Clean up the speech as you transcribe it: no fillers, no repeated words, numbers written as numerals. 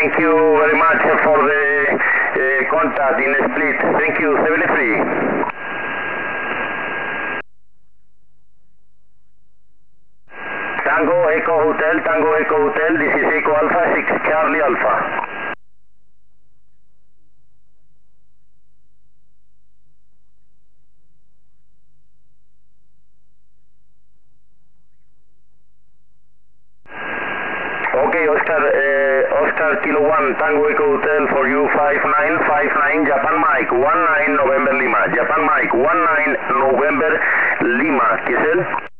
Thank you very much for the contact in Split. Thank you, 73. Tango Echo Hotel, this is Echo Alpha, 6 Charlie Alpha. Okay, Oscar Kilo 1, Tango Echo Hotel for you, 5959, Japan Mike, 19 November Lima, Japan Mike, 19 November Lima, ¿qué es él?